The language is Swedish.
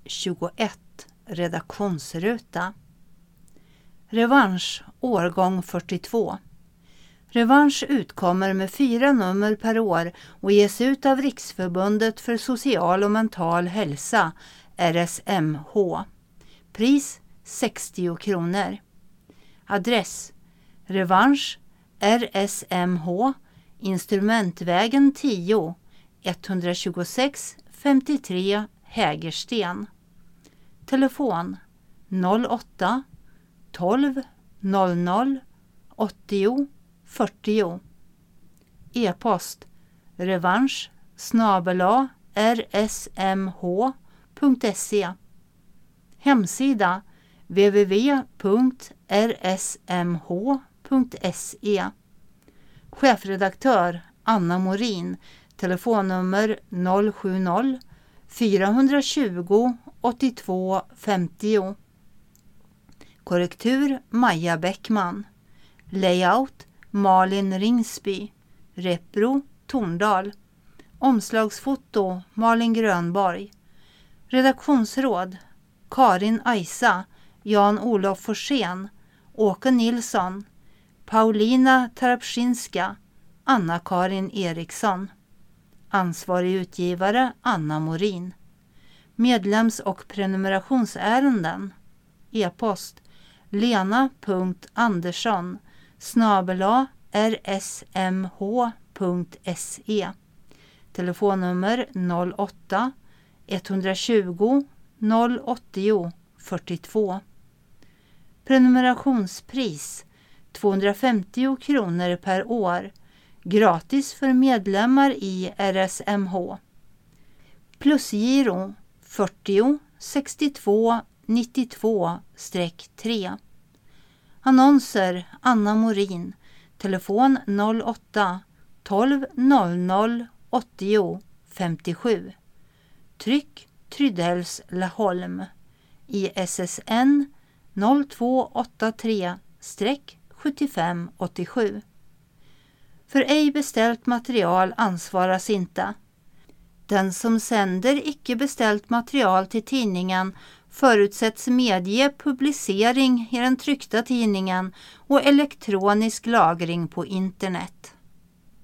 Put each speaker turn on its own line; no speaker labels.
21 redaktionsruta. Revansch årgång 42. Revansch utkommer med 4 nummer per år och ges ut av Riksförbundet för social och mental hälsa, RSMH. Pris 60 kronor. Adress: Revansch, RSMH, Instrumentvägen 10, 126 53 Hägersten. Telefon 08 12 00 80 40. E-post revansch@rsmh.se. Hemsida www.rsmh.se. Chefredaktör Anna Morin. Telefonnummer 070 420 82 50. Korrektur Maja Bäckman. Layout Malin Ringsby. Repro Torndal. Omslagsfoto Malin Grönborg. Redaktionsråd Karin Aisa, Jan-Olof Forsén, Åke Nilsson, Paulina Tarapczynska, Anna-Karin Eriksson. Ansvarig utgivare Anna Morin. Medlems- och prenumerationsärenden. E-post lena.andersson@rsmh.se. Telefonnummer 08 120 080 42. Prenumerationspris 250 kronor per år. Gratis för medlemmar i RSMH. Plusgiro 40 62 92-3. Annonser Anna Morin. Telefon 08 12 00 80 57. Tryck Trydhells Laholm. ISSN 0283-7587. För ej beställt material ansvaras inte. Den som sänder icke beställt material till tidningen förutsätts medge publicering i den tryckta tidningen och elektronisk lagring på internet.